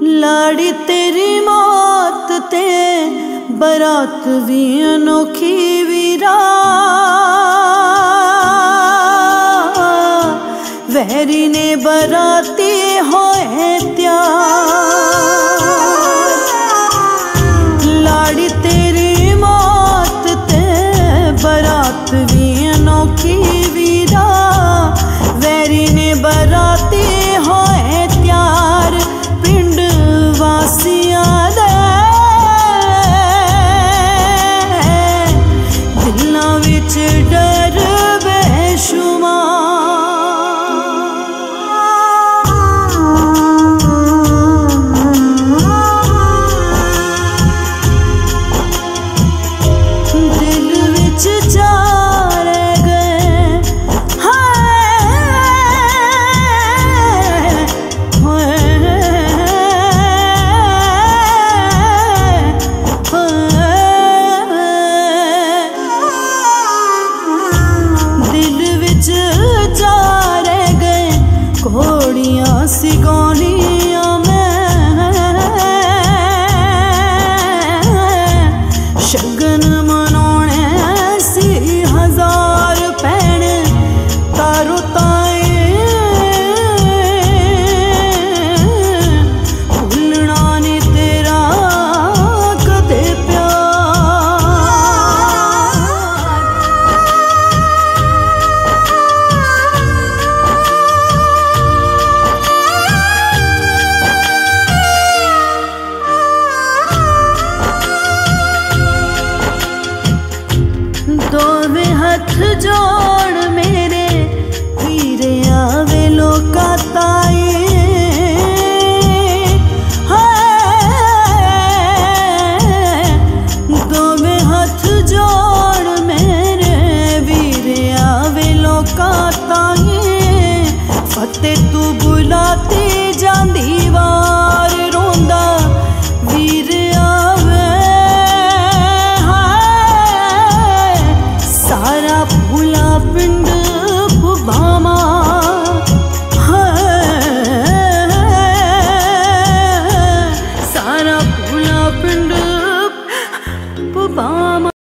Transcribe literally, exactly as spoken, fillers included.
लाड़ी तेरी मौत ते बरात भी अनोखी वीरा, वैरी ने बराती होए त्यार। लाड़ी तेरी मौत ते बरात भी अनोखी वीरा, वैरी ने बराती होए त्यार। पिंड वासियां दे दिलां विच डर सिगोनिया में शगन मनाने सी हजार पैण तारो ताए भुलना नी तेरा कदे दोवे हथ जोड़ मेरे वीरे आवे लोका ताए। दोवे हथ जोड़ मेरे वीरे आवे लोका ताए। फतेह तू